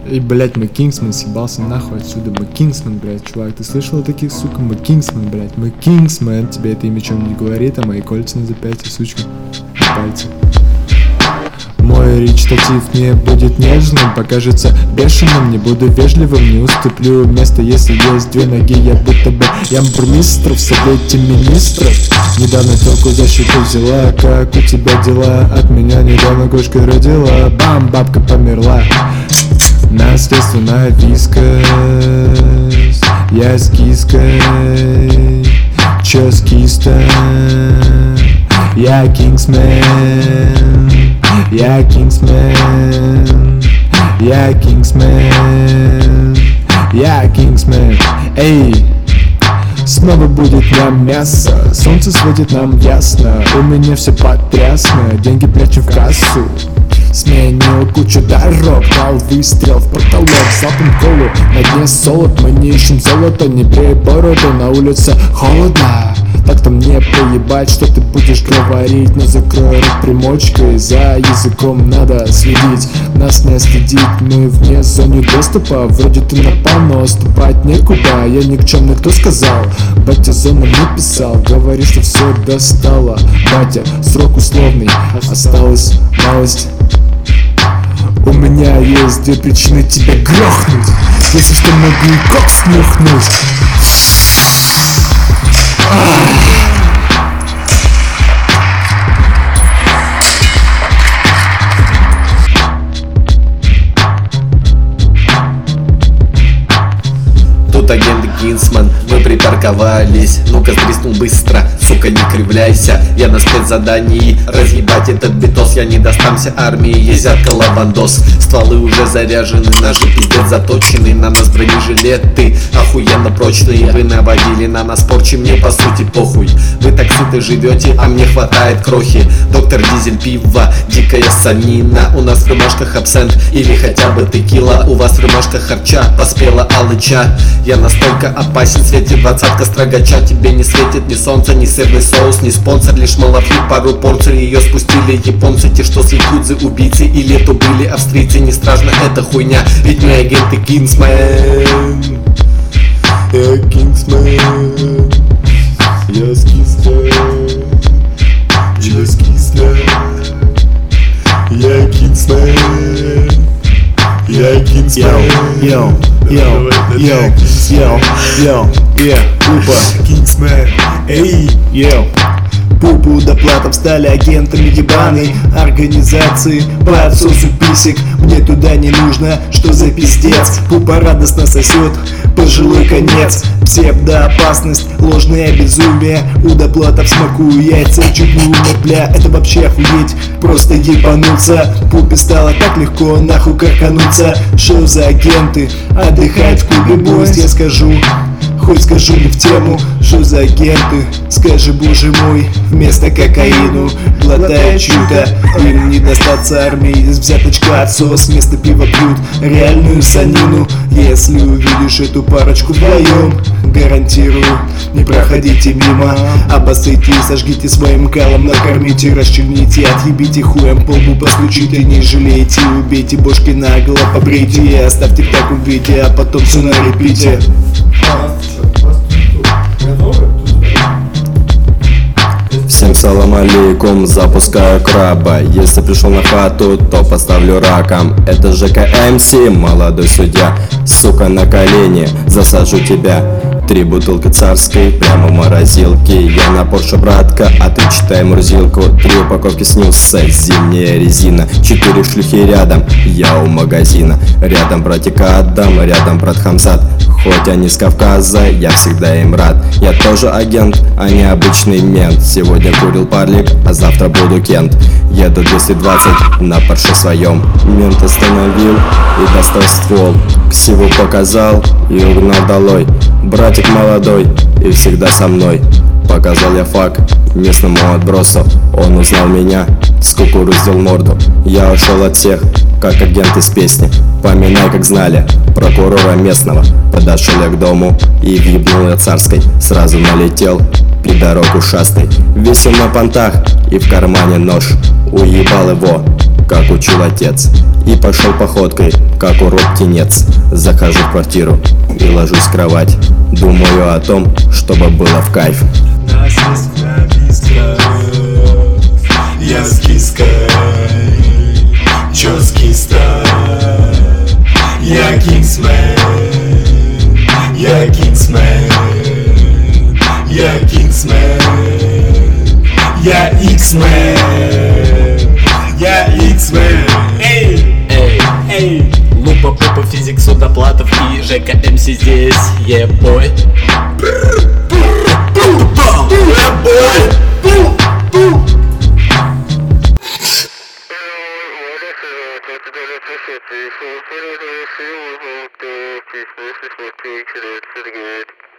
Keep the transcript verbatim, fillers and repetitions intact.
Эй, блять, мы Кингсмен, съебался нахуй отсюда. Мы Кингсмен, блять, чувак. Ты слышал о таких, сука? Мы Кингсмен, блять. Мы Кингсмен. Тебе это имя чем не говорит, а мои кольца на запястье, сучка. На пальце. Мой речитатив не будет нежным, покажется бешеным. Не буду вежливым, не уступлю место, если есть две ноги. Я будто бы ямбурмистр в совете министров. Недавно телку за щеку взяла. Как у тебя дела? От меня недавно кошка родила. Бам, бабка померла. Наследственная вискость. Я с киской. Чё с киста? Я Кингсмен. Я Кингсмен. Я Кингсмен. Я Кингсмен. Эй, снова будет нам мясо. Солнце светит нам ясно. У меня все потрясно. Деньги прячу в кассу. Сменил кучу дорог, дал выстрел в потолок, залпом колу, на дне солод. Мы не ищем золото, не брей бороду, на улице холодно. Так-то мне поебать, что ты будешь говорить. Но закрой рот примочкой, за языком надо следить. Нас не стыдит, мы вне зоны доступа. Вроде ты напал, но отступать некуда. Я никчемный, кто сказал? Батя зону не писал, говорит, что все достало. Батя, срок условный, осталась малость. У меня есть две причины тебя грохнуть. Если что, могу и кокс нюхнуть. Тут агент Кингсмен, мы припарковались. Ну-ка, сдриснул быстро, сука, не кривляйся. Я на спецзадании, разъебать этот битос. Я не достамся армии, езят лавандос. Стволы уже заряжены, наши пиздец заточены. На нас бронежилеты охуенно прочные. Вы наводили на нас порчи, мне по сути похуй. Вы так сыты живете, а мне хватает крохи. Доктор Дизель, пиво, дикая санина. У нас в рюмашках абсент или хотя бы текила. У вас в рюмашках харча, поспела алыча. Я настолько опасен, светит двадцатка строгача. Тебе не светит ни солнце, ни сырный соус, ни спонсор. Лишь малафит, пару порций, ее спустили японцы. Те, что с якудзы убийцы, или то были австрийцы. Не страшно эта хуйня, ведь мы агенты Кингсмен. Я Кингсмен. Я с кистой. Я с кистой. Я Кингсмен. Я Кингсмен. Йоу, йоу, йоу, йоу, йоу, йоу, Пупа, Кингсмен, эй, йоу. Пупу доплатом стали агентами ебаной организации по отсосу писек. Мне туда не нужно, что за пиздец. Пупа радостно сосет пожилой конец. Псевдоопасность, ложное безумие. У доплатов смакую яйца, чуть не умер, бля. Это вообще охуеть, просто ебануться. Пупе стало так легко нахуй каркануться. Шоу за агенты, отдыхать в клубе бойс. Я скажу, хоть скажу не в тему, что за агенты. Скажи, боже мой, вместо кокаину глотает чью-то. Им не достаться армии, из взяточка отсос. Вместо пива пьют реальную санину. Если увидишь эту парочку вдвоем, гарантирую, не проходите мимо. Обоссайте, сожгите своим калом, накормите, расчлените, отъебите хуем по лбу, постучите, не жалейте. Убейте бошки наголо, побрейте и оставьте в таком виде, а потом все на репите. Всем салам алейкум, запускаю краба. Если пришел на хату, то поставлю раком. Это ЖК МС, молодой судья. Сука, на колени, засажу тебя. Три бутылки царской прямо в морозилке. Я на Порше, братка, а ты читай Мурзилку. Три упаковки снюса, зимняя резина. Четыре шлюхи рядом, я у магазина. Рядом братик Адам, рядом брат Хамзат. Хоть они с Кавказа, я всегда им рад. Я тоже агент, а не обычный мент. Сегодня курил парлик, а завтра буду Кент. Еду двести двадцать на Порше своем. Мент остановил и достал ствол. Ксиву показал и угнал долой. Братик молодой и всегда со мной. Показал я факт местному отбросу. Он узнал меня, скукурузил морду. Я ушел от всех, как агент из песни. Поминай, как знали прокурора местного. Подошел я к дому и въебнул я царской. Сразу налетел пидорок ушастый. Весел на понтах и в кармане нож. Уебал его как учил отец. И пошел походкой, как урод-птенец. Захожу в квартиру и ложусь в кровать. Думаю о том, чтобы было в кайф. Нас есть написка, я с киской, чё с киста? Я Кингсмен, я Кингсмен, я Кингсмен, я Иксмен, я Иксмен. Эй, Эй, эй, Лупа, Пупа, Физик, Судоплатов и Жека эм си здесь, ебой. Good.